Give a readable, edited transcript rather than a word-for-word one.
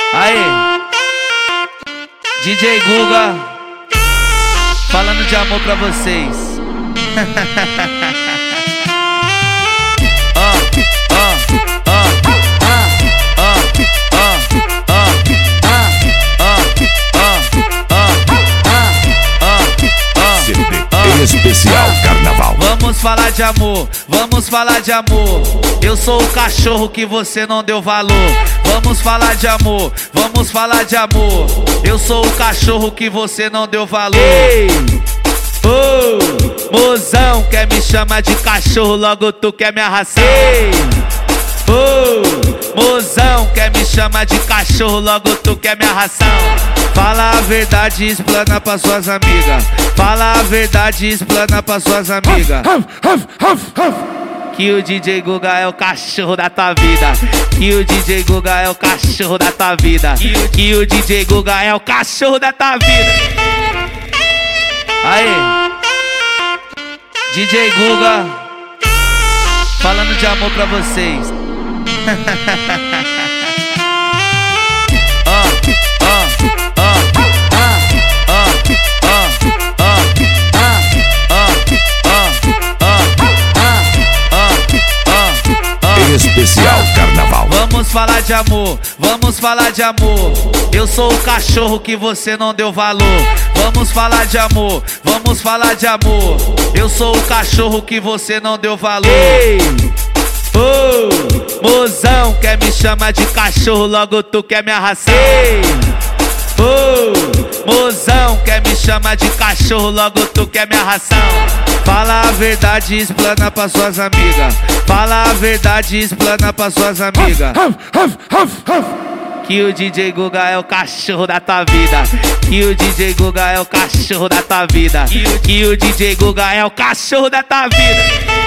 Aí, DJ Guga, falando de amor pra vocês. Em especial Carnaval. Vamos falar de amor, vamos falar de amor. Eu sou o cachorro que você não deu valor. Vamos falar de amor, vamos falar de amor. Eu sou o cachorro que você não deu valor. Ei, oh, mozão, quer me chamar de cachorro, logo tu quer me arrasar. Ei, oh, mozão, quer me chamar de cachorro, logo tu quer me arrasar. Fala a verdade e explana pra suas amigas. Fala a verdade e explana pra suas amigas. Que o DJ Guga é o cachorro da tua vida. Que o DJ Guga é o cachorro da tua vida. Que o DJ Guga é o cachorro da tua vida. Aí, DJ Guga, falando de amor pra vocês. Em especial Carnaval. Vamos falar de amor, vamos falar de amor. Eu sou o cachorro que você não deu valor. Vamos falar de amor, vamos falar de amor. Eu sou o cachorro que você não deu valor. Ei, oh, mozão, quer me chamar de cachorro, logo tu quer me arrasar. Ei, oh, mozão, quer me chamar de cachorro, logo tu quer me arrasar. Fala a verdade e explana pra suas amigas. Fala a verdade e explana pra suas amigas. Que o DJ Guga é o cachorro da tua vida. Que o DJ Guga é o cachorro da tua vida. Que o DJ Guga é o cachorro da tua vida.